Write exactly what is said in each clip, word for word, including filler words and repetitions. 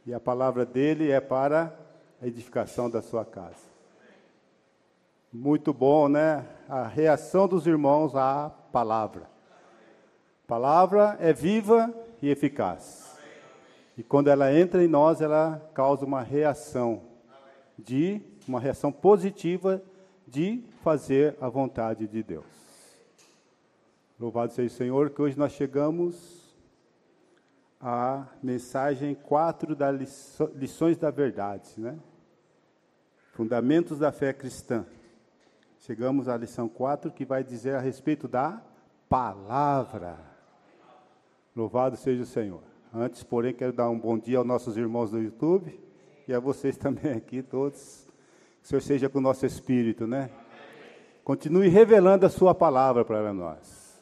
e a palavra dele é para a edificação da sua casa. Muito bom, né? A reação dos irmãos à palavra. A palavra é viva e eficaz. E quando ela entra em nós, ela causa uma reação, de, uma reação positiva de fazer a vontade de Deus. Louvado seja o Senhor, que hoje nós chegamos à mensagem quatro das liço, lições da verdade, né? Fundamentos da fé cristã. Chegamos à lição quatro, que vai dizer a respeito da palavra. Louvado seja o Senhor. Antes, porém, quero dar um bom dia aos nossos irmãos do YouTube e a vocês também aqui, todos. Que o Senhor seja com o nosso espírito, né? Continue revelando a sua palavra para nós.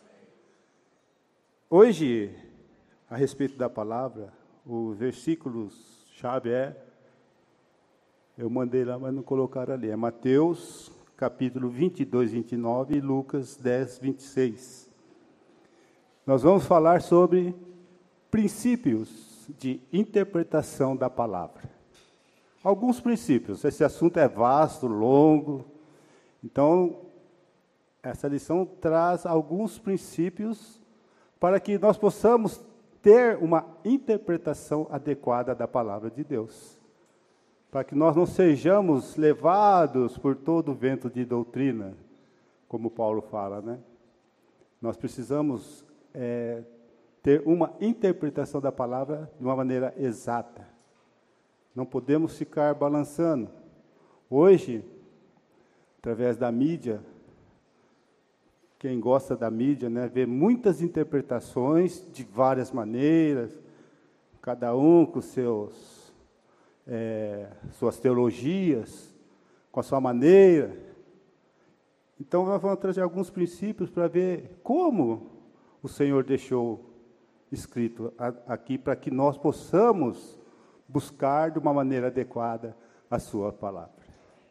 Hoje, a respeito da palavra, o versículo-chave é, eu mandei lá, mas não colocaram ali, é Mateus, capítulo vinte e dois, vinte e nove, e Lucas dez, vinte e seis. Nós vamos falar sobre princípios de interpretação da palavra. Alguns princípios, esse assunto é vasto, longo, então, essa lição traz alguns princípios para que nós possamos ter uma interpretação adequada da palavra de Deus. Para que nós não sejamos levados por todo o vento de doutrina, como Paulo fala, né? Nós precisamos é, ter uma interpretação da palavra de uma maneira exata. Não podemos ficar balançando. Hoje, através da mídia, quem gosta da mídia, né, vê muitas interpretações de várias maneiras, cada um com seus... É, suas teologias, com a sua maneira. Então, nós vamos trazer alguns princípios para ver como o Senhor deixou escrito a, aqui, para que nós possamos buscar de uma maneira adequada a sua palavra.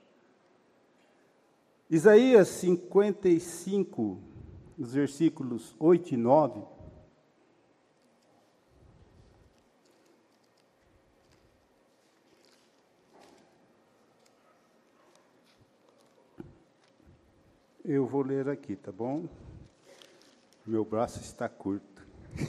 Isaías cinquenta e cinco, os versículos oito e nove, eu vou ler aqui, tá bom? Meu braço está curto.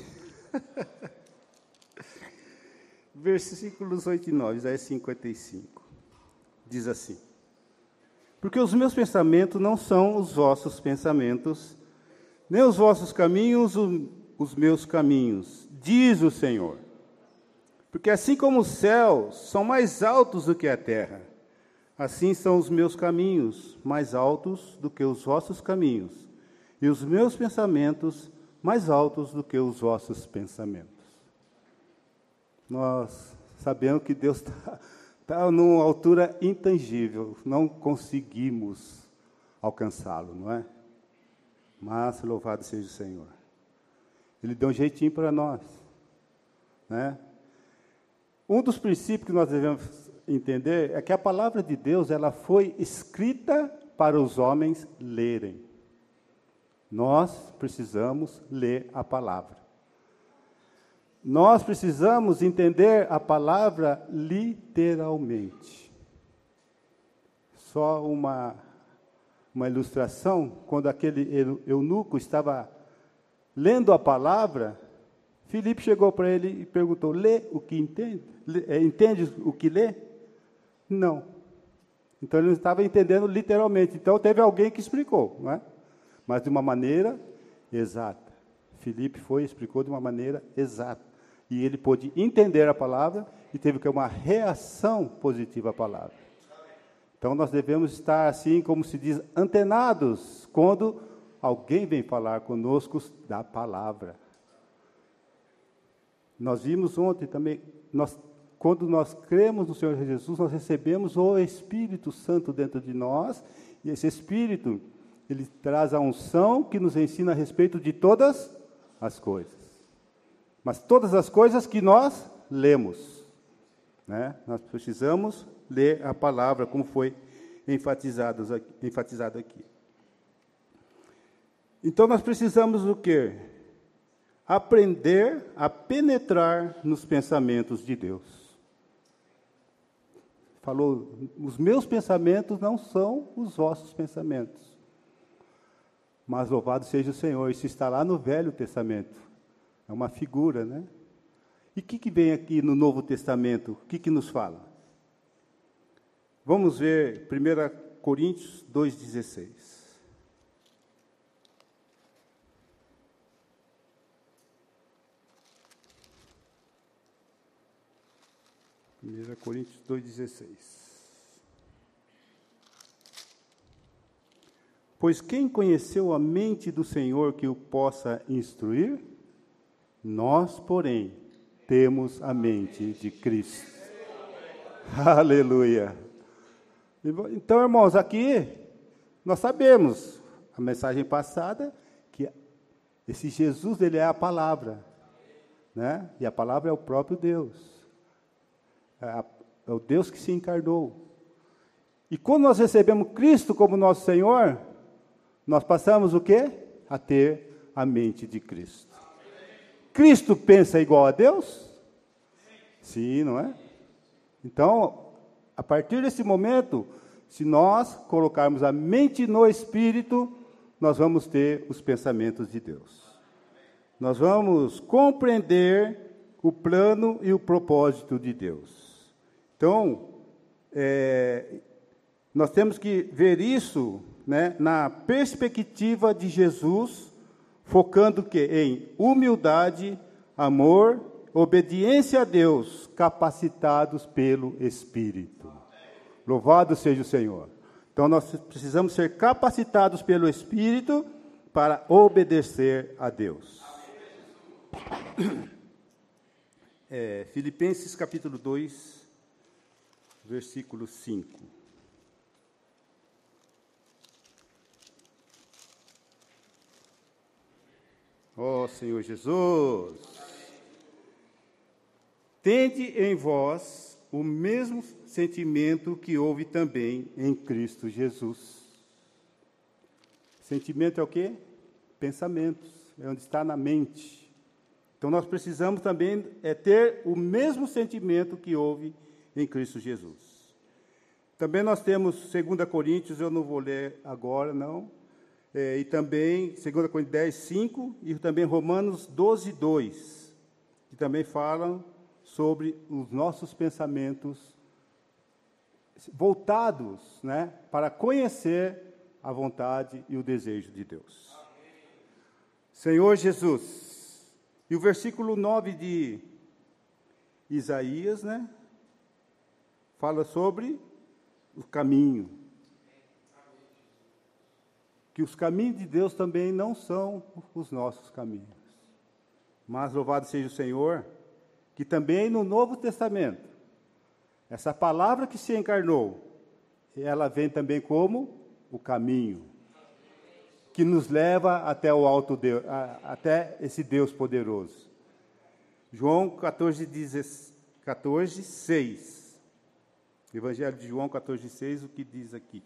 Versículos oito e nove, Isaías cinquenta e cinco. Diz assim: porque os meus pensamentos não são os vossos pensamentos, nem os vossos caminhos os meus caminhos, diz o Senhor. Porque assim como os céus são mais altos do que a terra, assim são os meus caminhos mais altos do que os vossos caminhos, e os meus pensamentos mais altos do que os vossos pensamentos. Nós sabemos que Deus está tá numa altura intangível, não conseguimos alcançá-lo, não é? Mas louvado seja o Senhor. Ele deu um jeitinho para nós, né? Um dos princípios que nós devemos entender é que a palavra de Deus, ela foi escrita para os homens lerem. Nós precisamos ler a palavra. Nós precisamos entender a palavra literalmente. Só uma, uma ilustração, quando aquele eunuco estava lendo a palavra, Filipe chegou para ele e perguntou: lê o que entende? Entende o que lê? Não. Então ele não estava entendendo literalmente. Então teve alguém que explicou, não é? Mas de uma maneira exata. Filipe foi e explicou de uma maneira exata. E ele pôde entender a palavra e teve que ter uma reação positiva à palavra. Então nós devemos estar assim, como se diz, antenados, quando alguém vem falar conosco da palavra. Nós vimos ontem também, nós, quando nós cremos no Senhor Jesus, nós recebemos o Espírito Santo dentro de nós, e esse Espírito, ele traz a unção que nos ensina a respeito de todas as coisas. Mas todas as coisas que nós lemos, né? Nós precisamos ler a palavra, como foi enfatizado aqui, enfatizado aqui. Então nós precisamos o quê? Aprender a penetrar nos pensamentos de Deus. falou, os meus pensamentos não são os vossos pensamentos. Mas louvado seja o Senhor, isso está lá no Velho Testamento. É uma figura, né? E o que, que vem aqui no Novo Testamento? O que, que nos fala? Vamos ver primeira Coríntios dois, dezesseis. primeira Coríntios dois, dezesseis. Pois quem conheceu a mente do Senhor que o possa instruir? Nós, porém, temos a mente de Cristo. Aleluia. Então, irmãos, aqui nós sabemos, a mensagem passada, que esse Jesus, ele é a palavra, né? E a palavra é o próprio Deus. É, a, é o Deus que se encarnou. E quando nós recebemos Cristo como nosso Senhor, nós passamos o quê? A ter a mente de Cristo. Cristo pensa igual a Deus? Sim, não é? Então, a partir desse momento, se nós colocarmos a mente no Espírito, nós vamos ter os pensamentos de Deus. Nós vamos compreender o plano e o propósito de Deus. Então, é, nós temos que ver isso, né, na perspectiva de Jesus, focando que em humildade, amor, obediência a Deus, capacitados pelo Espírito. Louvado seja o Senhor. Então, nós precisamos ser capacitados pelo Espírito para obedecer a Deus. É, Filipenses capítulo dois, versículo cinco. Ó Senhor Jesus, tende em vós o mesmo sentimento que houve também em Cristo Jesus. Sentimento é o quê? Pensamentos, é onde está na mente. Então, nós precisamos também é, ter o mesmo sentimento que houve em Cristo Jesus. Também nós temos segunda Coríntios, eu não vou ler agora, não, é, e também segunda Coríntios dez, cinco, e também Romanos doze, dois, que também falam sobre os nossos pensamentos voltados, né, para conhecer a vontade e o desejo de Deus. Amém. Senhor Jesus, e o versículo nove de Isaías, né, fala sobre o caminho. Que os caminhos de Deus também não são os nossos caminhos. Mas louvado seja o Senhor, que também no Novo Testamento, essa palavra que se encarnou, ela vem também como o caminho, que nos leva até o alto Deus, até esse Deus poderoso. João catorze, seis. Evangelho de João catorze, seis, o que diz aqui?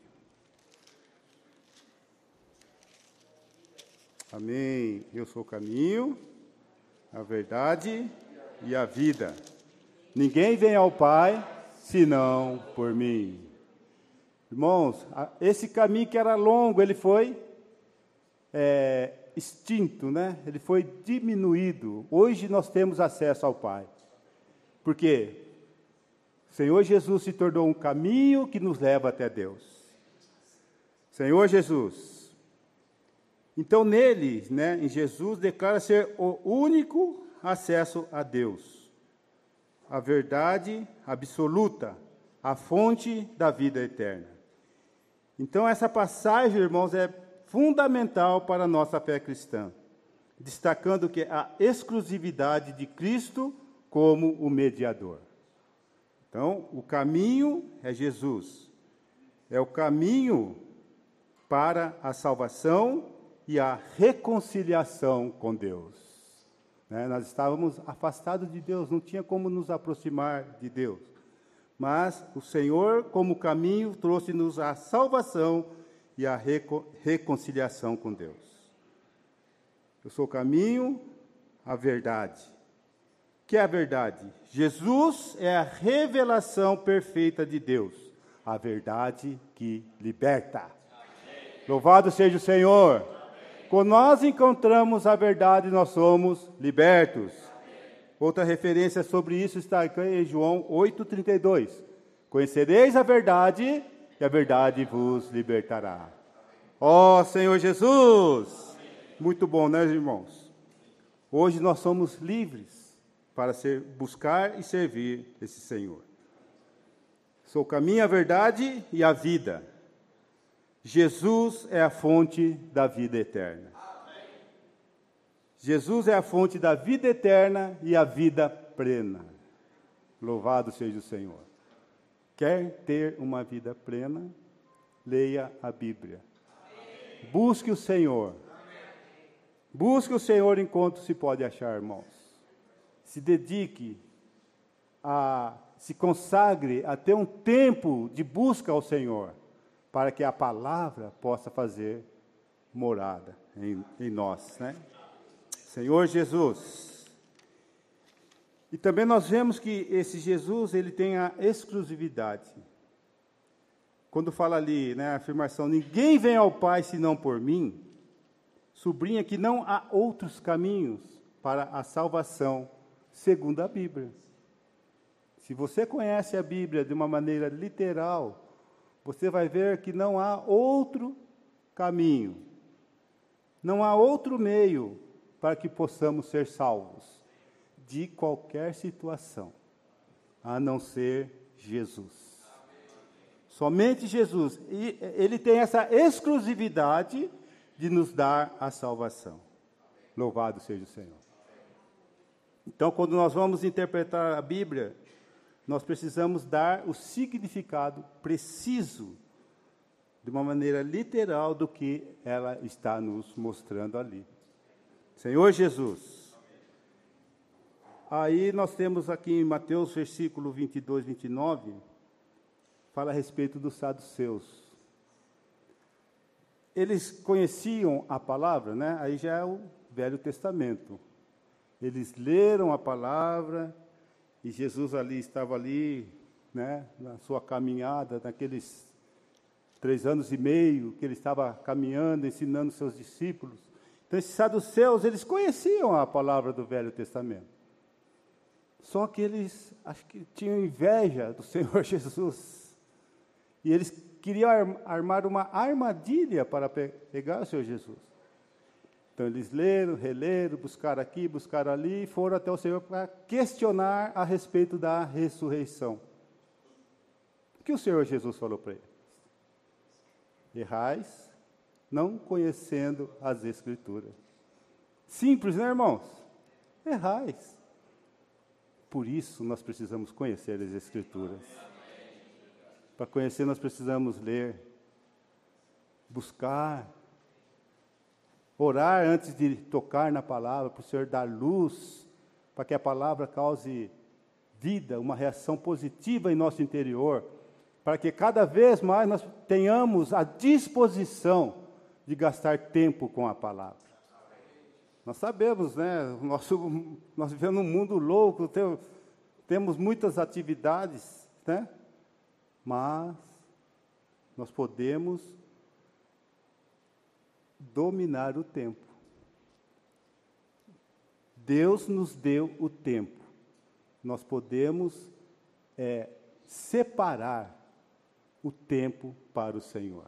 Amém. Eu sou o caminho, a verdade e a vida. Ninguém vem ao Pai, senão por mim. Irmãos, esse caminho que era longo, ele foi é, extinto, né? Ele foi diminuído. Hoje nós temos acesso ao Pai. Por quê? O Senhor Jesus se tornou um caminho que nos leva até Deus. Senhor Jesus. Então, nele, né, em Jesus, declara ser o único acesso a Deus. A verdade absoluta, a fonte da vida eterna. Então, essa passagem, irmãos, é fundamental para a nossa fé cristã, destacando que a exclusividade de Cristo como o mediador. Então, o caminho é Jesus. É o caminho para a salvação e a reconciliação com Deus. Né? Nós estávamos afastados de Deus, não tinha como nos aproximar de Deus. Mas o Senhor, como caminho, trouxe-nos a salvação e a reco- reconciliação com Deus. Eu sou o caminho, a verdade. que é a verdade? Jesus é a revelação perfeita de Deus, a verdade que liberta. Amém. Louvado seja o Senhor. Amém. Quando nós encontramos a verdade, nós somos libertos. Amém. Outra referência sobre isso está aqui em João oito, trinta e dois. Conhecereis a verdade, e a verdade vos libertará. Ó Senhor Jesus! Amém. Muito bom, né, irmãos? Hoje nós somos livres para ser, buscar e servir esse Senhor. Sou o caminho, a verdade e a vida. Jesus é a fonte da vida eterna. Amém. Jesus é a fonte da vida eterna e a vida plena. Louvado seja o Senhor. Quer ter uma vida plena? Leia a Bíblia. Amém. Busque o Senhor. Amém. Busque o Senhor enquanto se pode achar, irmãos. Se dedique a, se consagre a ter um tempo de busca ao Senhor, para que a palavra possa fazer morada em, em nós, né? Senhor Jesus. E também nós vemos que esse Jesus, ele tem a exclusividade. Quando fala ali, né, a afirmação, ninguém vem ao Pai senão por mim, sublinha que não há outros caminhos para a salvação segundo a Bíblia. Se você conhece a Bíblia de uma maneira literal, você vai ver que não há outro caminho, não há outro meio para que possamos ser salvos de qualquer situação, a não ser Jesus. Somente Jesus. E ele tem essa exclusividade de nos dar a salvação. Louvado seja o Senhor. Então, quando nós vamos interpretar a Bíblia, nós precisamos dar o significado preciso, de uma maneira literal, do que ela está nos mostrando ali. Senhor Jesus. Aí nós temos aqui em Mateus, versículo vinte e dois, vinte e nove, fala a respeito dos saduceus. Eles conheciam a palavra, né? Aí já é o Velho Testamento. Eles leram a palavra, e Jesus ali estava ali, né, na sua caminhada, naqueles três anos e meio que ele estava caminhando, ensinando seus discípulos. Então, esses saduceus, eles conheciam a palavra do Velho Testamento. Só que eles, acho que tinham inveja do Senhor Jesus. E eles queriam armar uma armadilha para pegar o Senhor Jesus. Então, eles leram, releram, buscaram aqui, buscaram ali, e foram até o Senhor para questionar a respeito da ressurreição. O que o Senhor Jesus falou para eles? Errais, não conhecendo as Escrituras. Simples, né, irmãos? Errais. Por isso, nós precisamos conhecer as Escrituras. Para conhecer, nós precisamos ler, buscar, orar antes de tocar na palavra, para o Senhor dar luz, para que a palavra cause vida, uma reação positiva em nosso interior, para que cada vez mais nós tenhamos a disposição de gastar tempo com a palavra. Nós sabemos, né, nosso, nós vivemos num mundo louco, tem, temos muitas atividades, né, mas nós podemos dominar o tempo. Deus nos deu o tempo. Nós podemos é, separar o tempo para o Senhor.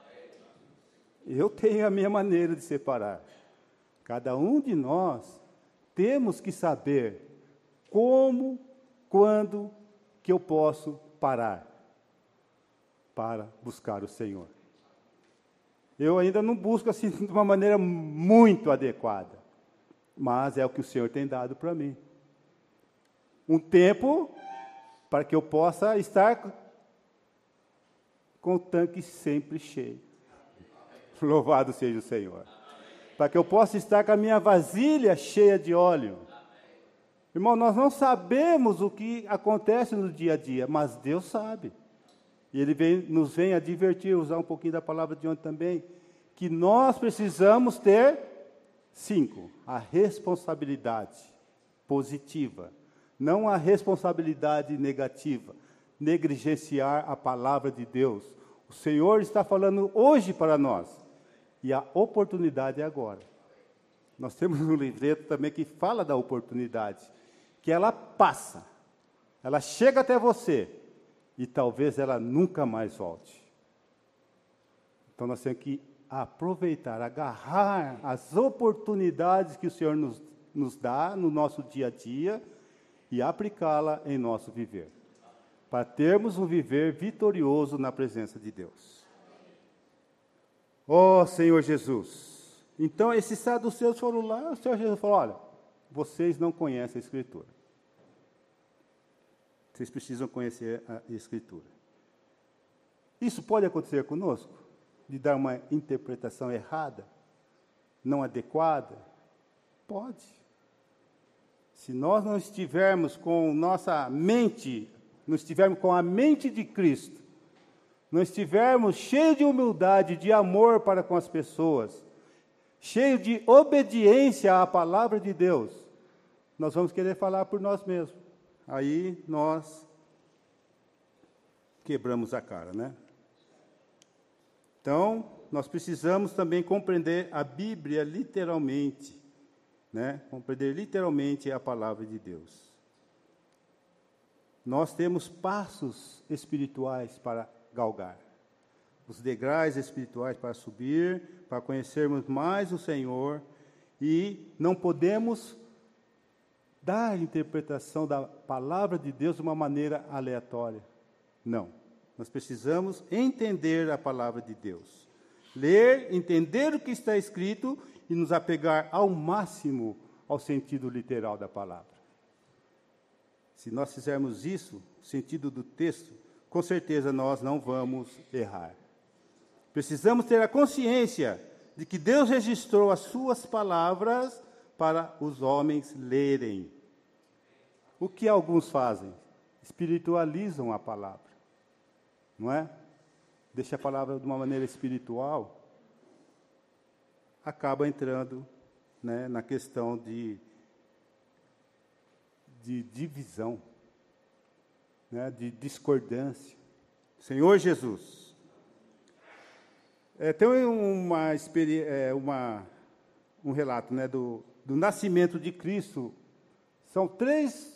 Eu tenho a minha maneira de separar. Cada um de nós temos que saber como, quando que eu posso parar para buscar o Senhor. Eu ainda não busco assim de uma maneira muito adequada, mas é o que o Senhor tem dado para mim. Um tempo para que eu possa estar com o tanque sempre cheio. Louvado seja o Senhor. Para que eu possa estar com a minha vasilha cheia de óleo. Irmão, nós não sabemos o que acontece no dia a dia, mas Deus sabe. E Ele vem, nos vem advertir, usar um pouquinho da palavra de ontem também, que nós precisamos ter, cinco, a responsabilidade positiva não a responsabilidade negativa, negligenciar a palavra de Deus. O Senhor está falando hoje para nós, e a oportunidade é agora. Nós temos um livreto também que fala da oportunidade, que ela passa, ela chega até você, e talvez ela nunca mais volte. Então nós temos que aproveitar, agarrar as oportunidades que o Senhor nos, nos dá no nosso dia a dia, e aplicá-la em nosso viver, para termos um viver vitorioso na presença de Deus. Ó Senhor Jesus, então esses saduceus foram lá, o Senhor Jesus falou, olha, vocês não conhecem a Escritura. Vocês precisam conhecer a Escritura. Isso pode acontecer conosco? De dar uma interpretação errada, não adequada? Pode. Se nós não estivermos com nossa mente, não estivermos com a mente de Cristo, não estivermos cheios de humildade, de amor para com as pessoas, cheios de obediência à palavra de Deus, nós vamos querer falar por nós mesmos. Aí nós quebramos a cara, né? Então, nós precisamos também compreender a Bíblia literalmente, né? Compreender literalmente a palavra de Deus. Nós temos passos espirituais para galgar, os degraus espirituais para subir, para conhecermos mais o Senhor, e não podemos dar interpretação da palavra de Deus de uma maneira aleatória. Não. Nós precisamos entender a palavra de Deus. Ler, entender o que está escrito e nos apegar ao máximo ao sentido literal da palavra. Se nós fizermos isso, o sentido do texto, com certeza nós não vamos errar. Precisamos ter a consciência de que Deus registrou as suas palavras para os homens lerem. O que alguns fazem? Espiritualizam a palavra, não é? Deixa a palavra de uma maneira espiritual, acaba entrando, né, na questão de, de divisão, né, de discordância. Senhor Jesus, é, tem uma, é, uma, um relato, né, do, do nascimento de Cristo. São três,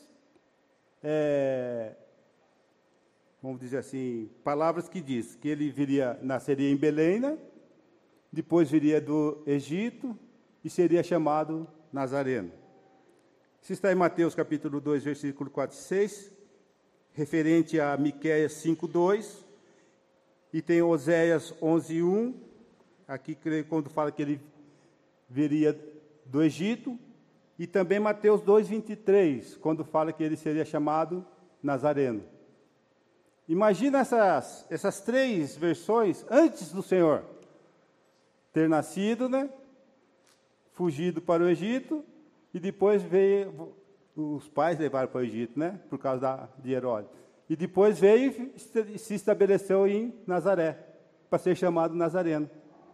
é, vamos dizer assim, palavras que diz que ele viria, nasceria em Belém, né? Depois viria do Egito e seria chamado Nazareno. Isso está em Mateus capítulo dois, versículo quatro e seis, referente a Miqueias cinco, dois, e tem Oséias onze, um, aqui quando fala que ele viria do Egito, e também Mateus dois, vinte e três, quando fala que ele seria chamado Nazareno. Imagina essas, essas três versões antes do Senhor ter nascido, né? Fugido para o Egito, e depois veio, os pais levaram para o Egito, né? Por causa da, de Herodes. E depois veio e se estabeleceu em Nazaré, para ser chamado Nazareno.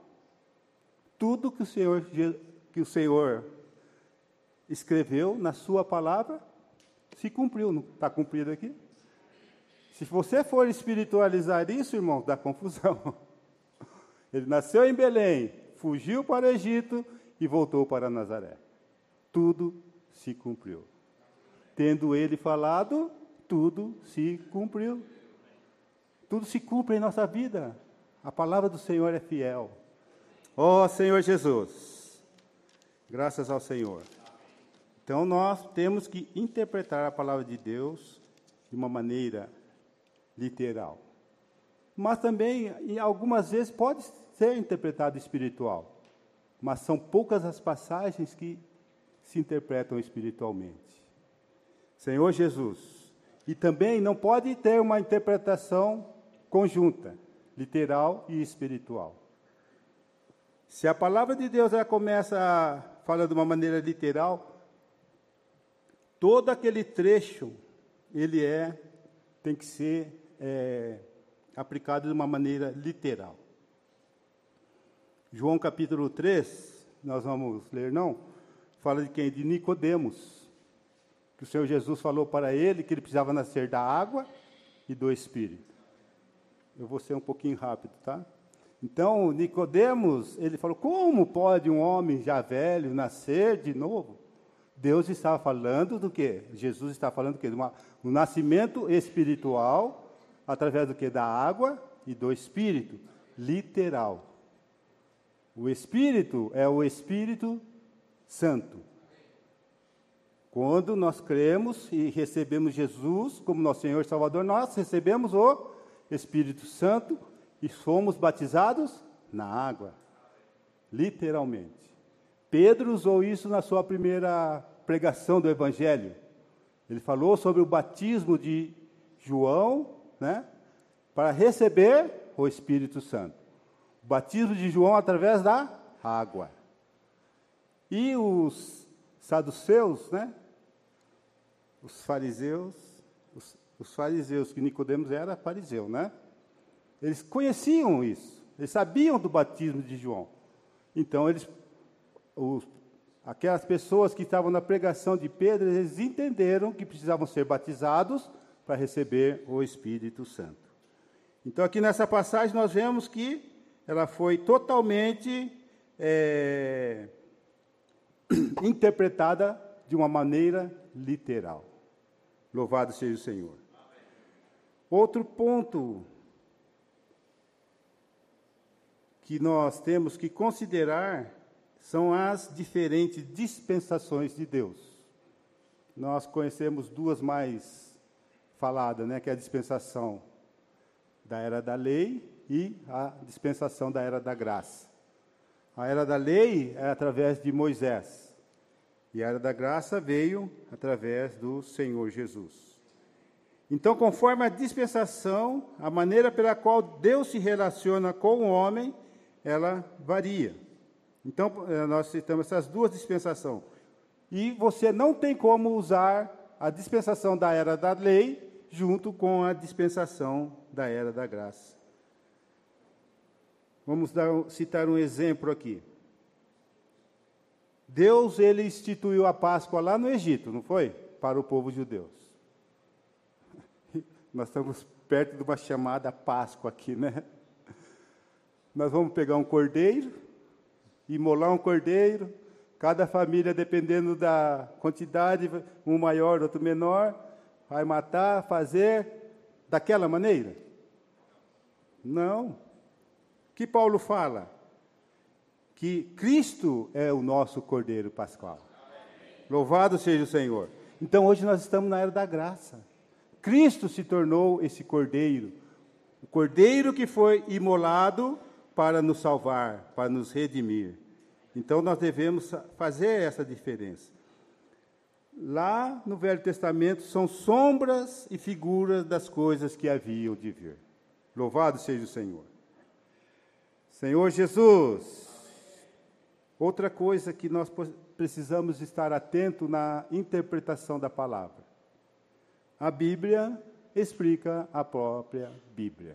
Tudo que o Senhor, que o Senhor escreveu na sua palavra, se cumpriu. Não está cumprido aqui? Se você for espiritualizar isso, irmão, dá confusão. Ele nasceu em Belém, fugiu para o Egito e voltou para Nazaré. Tudo se cumpriu. Tendo ele falado, tudo se cumpriu. Tudo se cumpre em nossa vida. A palavra do Senhor é fiel. Ó Senhor Jesus, graças ao Senhor. Então, nós temos que interpretar a palavra de Deus de uma maneira literal. Mas também, em algumas vezes, pode ser interpretado espiritual. Mas são poucas as passagens que se interpretam espiritualmente. Senhor Jesus. E também não pode ter uma interpretação conjunta, literal e espiritual. Se a palavra de Deus ela começa a falar de uma maneira literal, todo aquele trecho, ele é, tem que ser é, aplicado de uma maneira literal. João capítulo três, nós vamos ler, não? Fala de quem? De Nicodemos. que o Senhor Jesus falou para ele que ele precisava nascer da água e do Espírito. Eu vou ser um pouquinho rápido, tá? Então, Nicodemos, ele falou, como pode um homem já velho nascer de novo? Deus estava falando do quê? Jesus estava falando do quê? Do um nascimento espiritual, através do quê? Da água e do Espírito, literal. O Espírito é o Espírito Santo. Quando nós cremos e recebemos Jesus como nosso Senhor e Salvador, nós recebemos o Espírito Santo e fomos batizados na água, literalmente. Pedro usou isso na sua primeira pregação do Evangelho. Ele falou sobre o batismo de João, né, para receber o Espírito Santo. O batismo de João através da água. E os saduceus, né, os fariseus, os, os fariseus, que Nicodemos era fariseu, né? Eles conheciam isso, eles sabiam do batismo de João. Então, eles, os, aquelas pessoas que estavam na pregação de Pedro, eles entenderam que precisavam ser batizados para receber o Espírito Santo. Então, aqui nessa passagem, nós vemos que ela foi totalmente é, interpretada de uma maneira literal. Louvado seja o Senhor. Outro ponto que nós temos que considerar são as diferentes dispensações de Deus. Nós conhecemos duas mais faladas, né, que é a dispensação da era da lei e a dispensação da era da graça. A era da lei é através de Moisés, e a era da graça veio através do Senhor Jesus. Então, conforme a dispensação, a maneira pela qual Deus se relaciona com o homem, ela varia. Então, nós citamos essas duas dispensações. E você não tem como usar a dispensação da era da lei junto com a dispensação da era da graça. Vamos dar, citar um exemplo aqui. Deus, ele instituiu a Páscoa lá no Egito, não foi? Para o povo judeu. Nós estamos perto de uma chamada Páscoa aqui, né? Nós vamos pegar um cordeiro, imolar um cordeiro, cada família, dependendo da quantidade, um maior, outro menor, vai matar, fazer daquela maneira? Não. O que Paulo fala? Que Cristo é o nosso cordeiro pascual. Louvado seja o Senhor. Então, hoje nós estamos na era da graça. Cristo se tornou esse cordeiro, o cordeiro que foi imolado para nos salvar, para nos redimir. Então, nós devemos fazer essa diferença. Lá no Velho Testamento, são sombras e figuras das coisas que haviam de vir. Louvado seja o Senhor. Senhor Jesus, outra coisa que nós precisamos estar atento na interpretação da palavra. A Bíblia explica a própria Bíblia.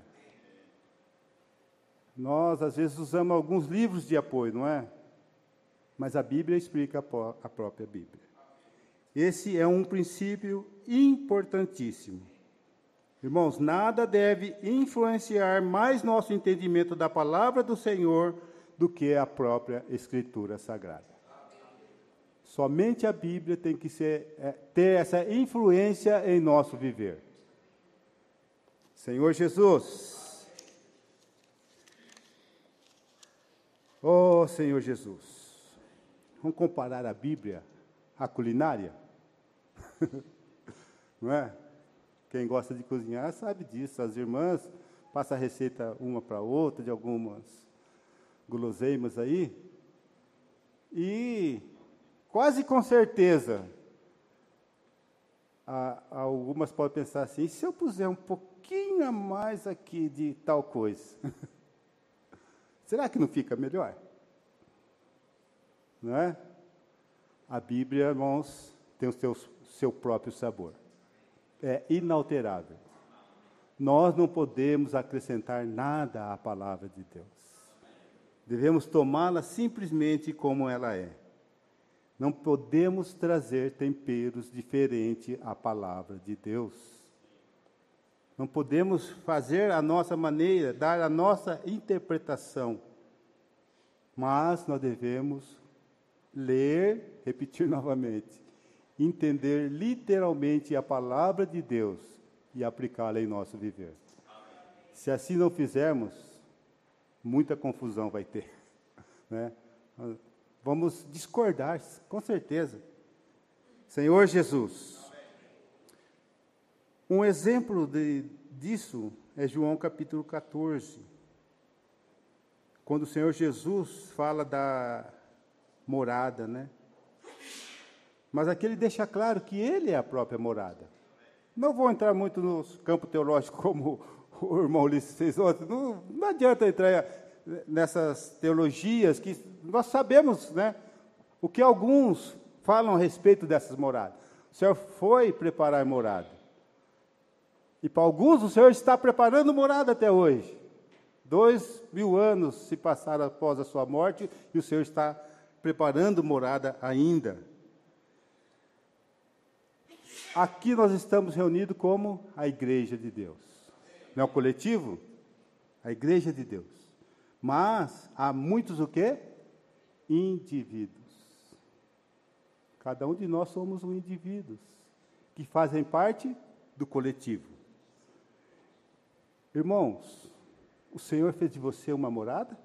Nós, às vezes, usamos alguns livros de apoio, não é? Mas a Bíblia explica a própria Bíblia. Esse é um princípio importantíssimo. Irmãos, nada deve influenciar mais nosso entendimento da palavra do Senhor do que a própria Escritura Sagrada. Somente a Bíblia tem que ser, é, ter essa influência em nosso viver. Senhor Jesus. Oh, Senhor Jesus. Vamos comparar a Bíblia à culinária? Não é? Quem gosta de cozinhar sabe disso. As irmãs passam a receita uma para outra, de algumas guloseimas aí. E quase com certeza, a, algumas podem pensar assim, e se eu puser um pouquinho a mais aqui de tal coisa? Será que não fica melhor? Não é? A Bíblia, irmãos, tem o seu, seu próprio sabor. É inalterável. Nós não podemos acrescentar nada à palavra de Deus. Devemos tomá-la simplesmente como ela é. Não podemos trazer temperos diferentes à palavra de Deus. Não podemos fazer a nossa maneira, dar a nossa interpretação. Mas nós devemos ler, repetir novamente, entender literalmente a palavra de Deus e aplicá-la em nosso viver. Se assim não fizermos, muita confusão vai ter, né? Vamos discordar, com certeza. Senhor Jesus. Um exemplo de, disso é João capítulo catorze. Quando o Senhor Jesus fala da morada, né? Mas aqui ele deixa claro que ele é a própria morada. Não vou entrar muito no campo teológico como o irmão Ulisses fez ontem. Não, não adianta entrar nessas teologias que nós sabemos, né, o que alguns falam a respeito dessas moradas. O Senhor foi preparar morada. E para alguns o Senhor está preparando morada até hoje. Dois mil anos se passaram após a sua morte e o Senhor está preparando morada ainda. Aqui nós estamos reunidos como a igreja de Deus. Não é o coletivo? A igreja de Deus. Mas há muitos o quê? Indivíduos. Cada um de nós somos um indivíduo que fazem parte do coletivo. Irmãos, o Senhor fez de você uma morada?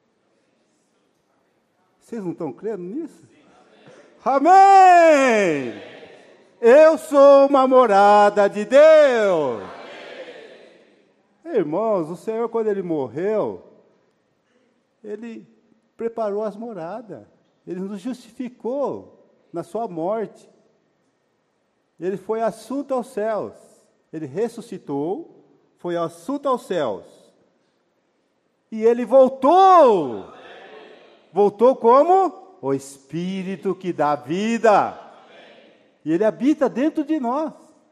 Vocês não estão crendo nisso? Amém! Eu sou uma morada de Deus. Irmãos, o Senhor, quando Ele morreu, Ele preparou as moradas. Ele nos justificou na sua morte. Ele foi assunto aos céus. Ele ressuscitou, foi assunto aos céus. E Ele voltou. Voltou como? O Espírito que dá vida. E Ele habita dentro de nós.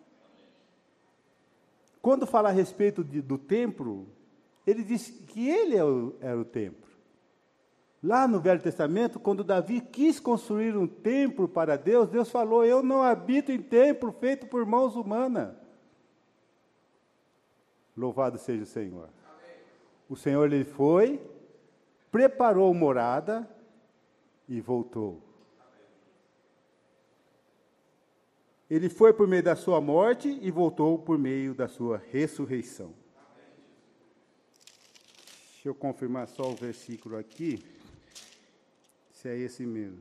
Quando fala a respeito de, do templo, Ele disse que Ele era o, era o templo. Lá no Velho Testamento, quando Davi quis construir um templo para Deus, Deus falou, eu não habito em templo feito por mãos humanas. Louvado seja o Senhor. Amém. O Senhor, Ele foi, preparou morada e voltou. Amém. Ele foi por meio da sua morte e voltou por meio da sua ressurreição. Amém. Deixa eu confirmar só o versículo aqui. Se é esse mesmo.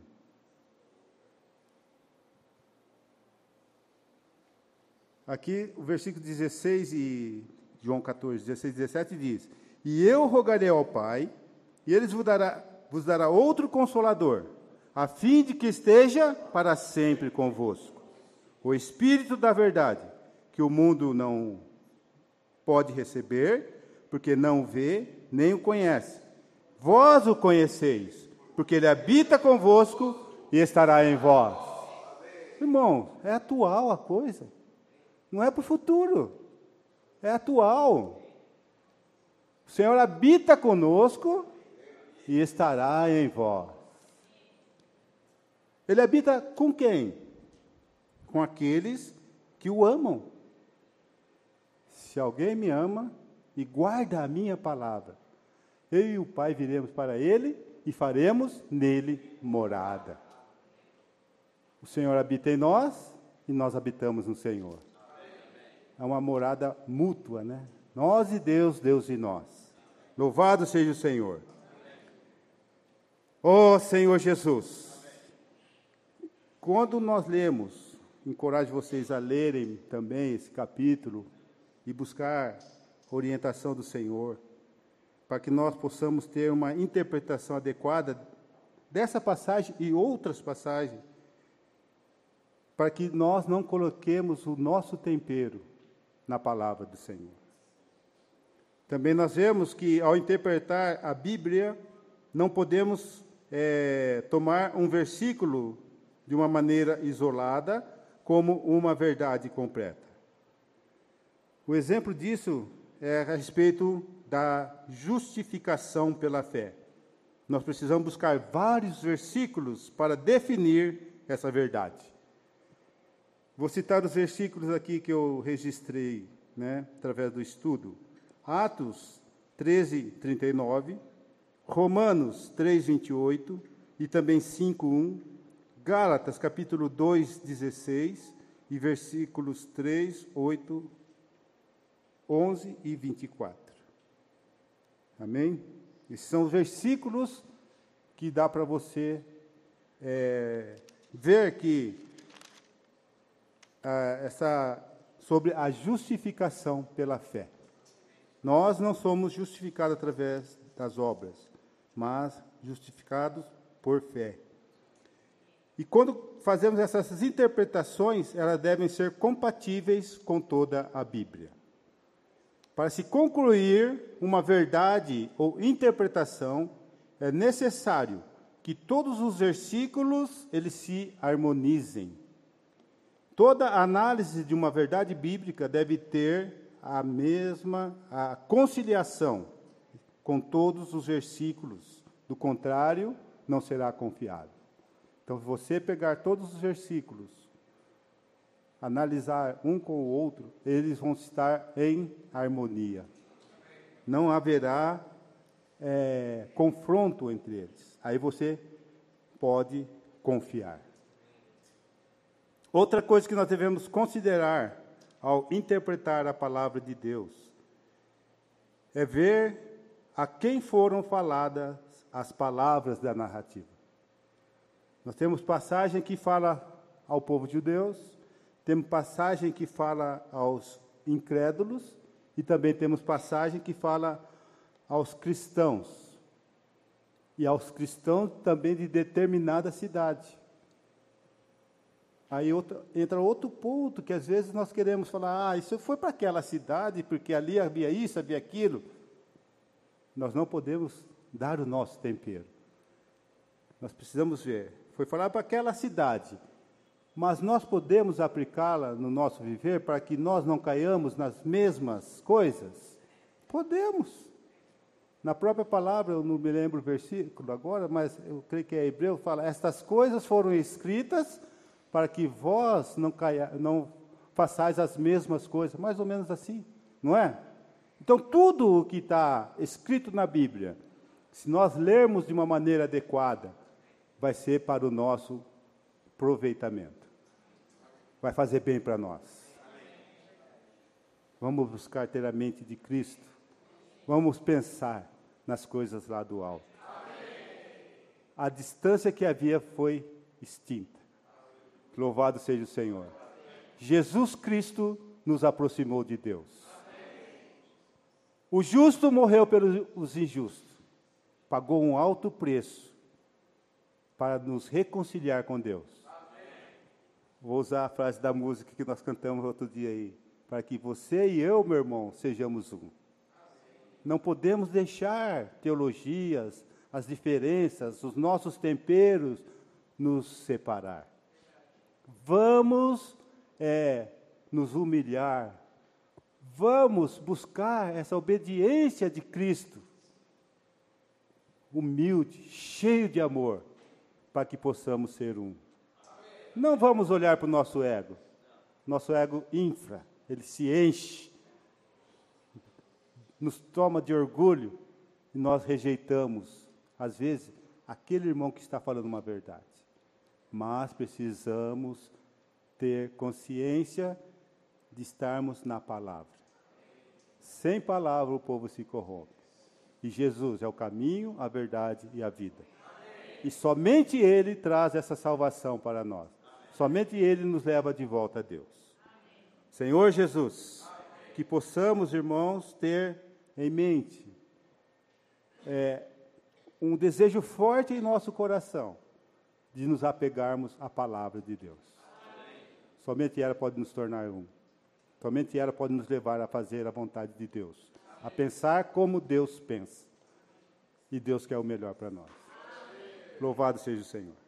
Aqui, o versículo dezesseis e João catorze, dezesseis e dezessete diz: E eu rogarei ao Pai, e Ele vos dará, vos dará outro Consolador, a fim de que esteja para sempre convosco. O Espírito da verdade, que o mundo não pode receber, porque não vê, nem o conhece. Vós o conheceis, porque Ele habita convosco e estará em vós. Irmão, é atual a coisa. Não é para o futuro. É atual. O Senhor habita conosco e estará em vós. Ele habita com quem? Com aqueles que o amam. Se alguém me ama e guarda a minha palavra, eu e o Pai viremos para Ele e faremos nele morada. O Senhor habita em nós e nós habitamos no Senhor. É uma morada mútua, né? Nós e Deus, Deus e nós. Louvado seja o Senhor. Ó Senhor Jesus, quando nós lemos, encorajo vocês a lerem também esse capítulo e buscar orientação do Senhor, para que nós possamos ter uma interpretação adequada dessa passagem e outras passagens, para que nós não coloquemos o nosso tempero na palavra do Senhor. Também nós vemos que, ao interpretar a Bíblia, não podemos é, tomar um versículo de uma maneira isolada, como uma verdade completa. O exemplo disso é a respeito da justificação pela fé. nós precisamos buscar vários versículos para definir essa verdade. Vou citar os versículos aqui que eu registrei, né, através do estudo. Atos treze, trinta e nove, Romanos três, vinte e oito e também cinco, um, Gálatas capítulo dois, dezesseis e versículos três, oito, onze e vinte e quatro. Amém? Esses são os versículos que dá para você é, ver que ah, essa, sobre a justificação pela fé. Nós não somos justificados através das obras, mas justificados por fé. E quando fazemos essas interpretações, elas devem ser compatíveis com toda a Bíblia. Para se concluir uma verdade ou interpretação, é necessário que todos os versículos eles se harmonizem. Toda análise de uma verdade bíblica deve ter a mesma a conciliação com todos os versículos. Do contrário, não será confiável. Então, se você pegar todos os versículos, analisar um com o outro, eles vão estar em harmonia. Não haverá é, confronto entre eles. Aí você pode confiar. Outra coisa que nós devemos considerar ao interpretar a palavra de Deus é ver a quem foram faladas as palavras da narrativa. Nós temos passagem que fala ao povo de judeus, temos passagem que fala aos incrédulos e também temos passagem que fala aos cristãos. E aos cristãos também de determinada cidade. Aí outra, entra outro ponto que às vezes nós queremos falar, ah, isso foi para aquela cidade, porque ali havia isso, havia aquilo. Nós não podemos dar o nosso tempero. Nós precisamos ver, foi falar para aquela cidade, mas nós podemos aplicá-la no nosso viver para que nós não caiamos nas mesmas coisas? Podemos. Na própria palavra, eu não me lembro o versículo agora, mas eu creio que é hebreu, fala, estas coisas foram escritas para que vós não, caia, não façais as mesmas coisas, mais ou menos assim, não é? Então, tudo o que está escrito na Bíblia, se nós lermos de uma maneira adequada, vai ser para o nosso aproveitamento. Vai fazer bem para nós. Vamos buscar ter a mente de Cristo. Vamos pensar nas coisas lá do alto. A distância que havia foi extinta. Louvado seja o Senhor. Jesus Cristo nos aproximou de Deus. O justo morreu pelos injustos. Pagou um alto preço para nos reconciliar com Deus. Vou usar a frase da música que nós cantamos outro dia aí. Para que você e eu, meu irmão, sejamos um. Não podemos deixar teologias, as diferenças, os nossos temperos nos separar. Vamos é, nos humilhar. Vamos buscar essa obediência de Cristo. Humilde, cheio de amor, para que possamos ser um. Não vamos olhar para o nosso ego. Nosso ego infla, ele se enche, nos toma de orgulho e nós rejeitamos, às vezes, aquele irmão que está falando uma verdade. Mas precisamos ter consciência de estarmos na palavra. Sem palavra o povo se corrompe. E Jesus é o caminho, a verdade e a vida. E somente Ele traz essa salvação para nós. Somente Ele nos leva de volta a Deus. Senhor Jesus, que possamos, irmãos, ter em mente é, um desejo forte em nosso coração de nos apegarmos à palavra de Deus. Somente ela pode nos tornar um. Somente ela pode nos levar a fazer a vontade de Deus. A pensar como Deus pensa. E Deus quer o melhor para nós. Louvado seja o Senhor.